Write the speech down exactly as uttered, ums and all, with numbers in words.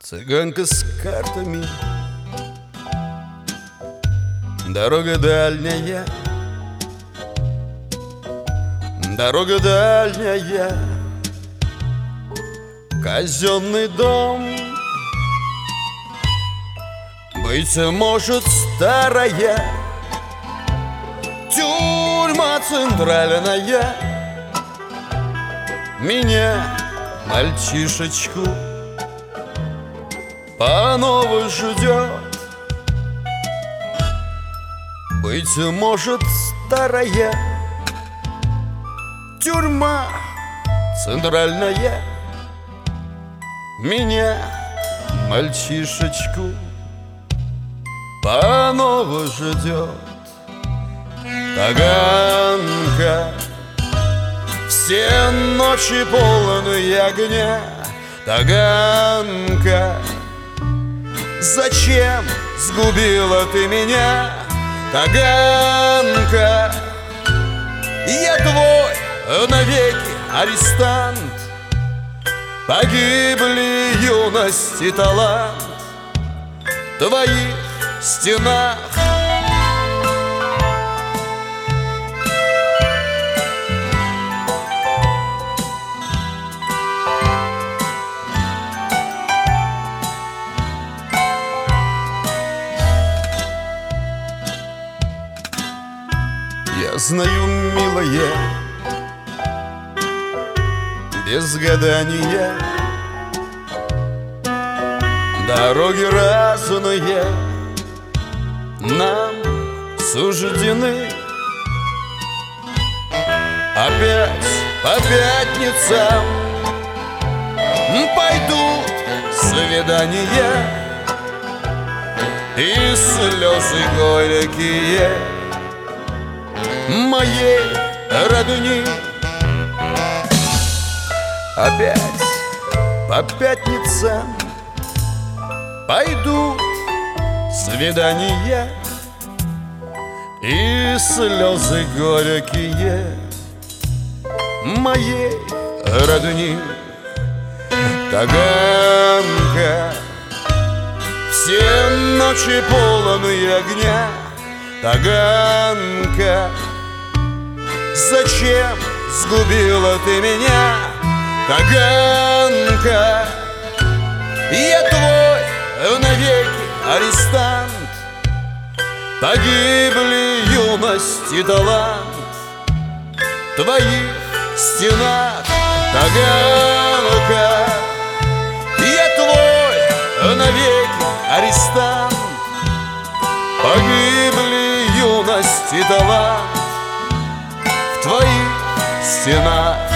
Цыганка с картами, дорога дальняя, дорога дальняя, казенный дом, быть может старая, тюрьма центральная. Меня, мальчишечку, по-новой ждет. Быть может старая, тюрьма центральная. Меня, мальчишечку, по-новой ждет. Таганка, все ночи полные огня. Таганка, зачем сгубила ты меня? Таганка, я твой навеки арестант. Погибли юность и талант в твоих стенах. Я знаю, милая, без гадания дороги разные нам суждены. Опять по пятницам пойдут свидания, и слезы горькие моей родни. Опять по пятницам пойдут свидания, и слезы горькие моей родни. Таганка, все ночи полные огня. Таганка, зачем сгубила ты меня? Таганка, я твой навеки арестант. Погибли юность и талант в твоих стенах. Таганка, я твой навеки арестант. Погибли юность и талант в твоих стенах.